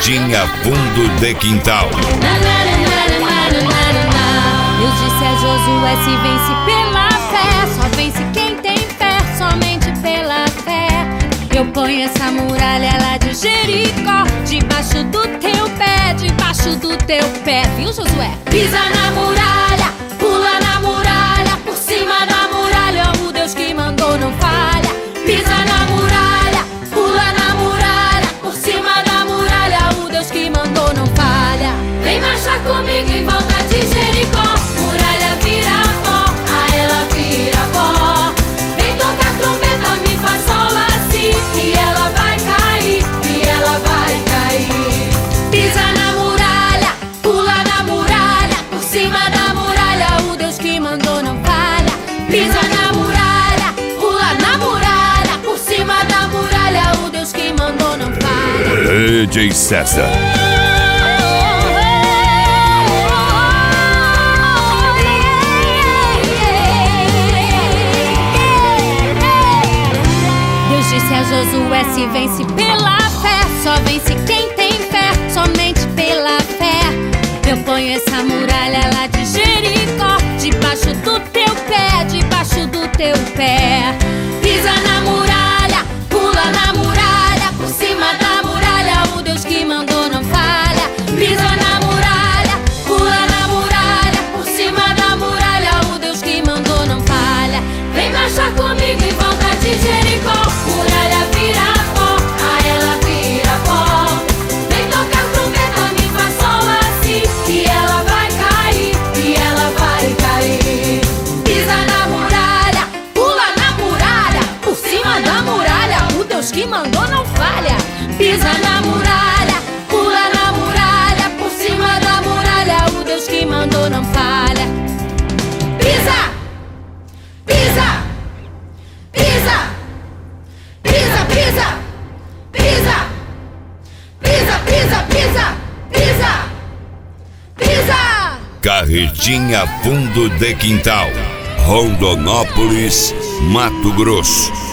Carretinha Fundo de Quintal. Eu disse a Josué: se vence pela fé, só vence quem tem fé, somente pela fé. Eu ponho essa muralha lá de Jericó, debaixo do teu pé, debaixo do teu pé. Viu, Josué? Pisa na muralha, pula na muralha, por cima da muralha, o Deus que mandou não falha. Pisa na muralha, pula na muralha, por cima da muralha, o Deus que mandou não falha. Vem marchar comigo em volta de Jericó, muralha vira pó, a ela vira pó. Vem tocar trombeta, me faz sol assim, e ela vai cair, e ela vai cair. Pisa na muralha, pula na muralha, por cima da muralha, o Deus que mandou não falha. Pisa na muralha, pula na muralha, por cima da muralha, o Deus que mandou não falha. DJ César. Disse a Josué: se vence pela fé, só vence quem tem fé, somente pela fé. Eu ponho essa muralha lá de Jericó, debaixo do teu pé, debaixo do teu pé. Pisa na muralha, pula na muralha, por cima da muralha, o Deus que mandou não falha. Pisa na muralha, pula na muralha, por cima da muralha, o Deus que mandou não falha. Vem marchar comigo em volta de Jericó, muralha vira pó, a ela vira pó. Vem tocar trombeta, me faz sol assim, e ela vai cair, e ela vai cair. Pisa na muralha, pula na muralha, por cima da muralha, o Deus que mandou não falha. Pisa na muralha, pula na muralha, por cima da muralha, o Deus que mandou não falha. Pisa! Pisa! Pisa! Pisa, pisa, pisa, pisa, pisa, pisa, pisa, pisa. Carretinha Fundo de Quintal, Rondonópolis, Mato Grosso.